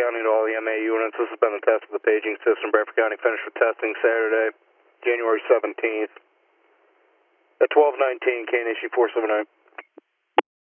County to all the MA units. This has been the test of the paging system. Bradford County finished with testing Saturday, January 17th. At 12:19, Kane issue 479.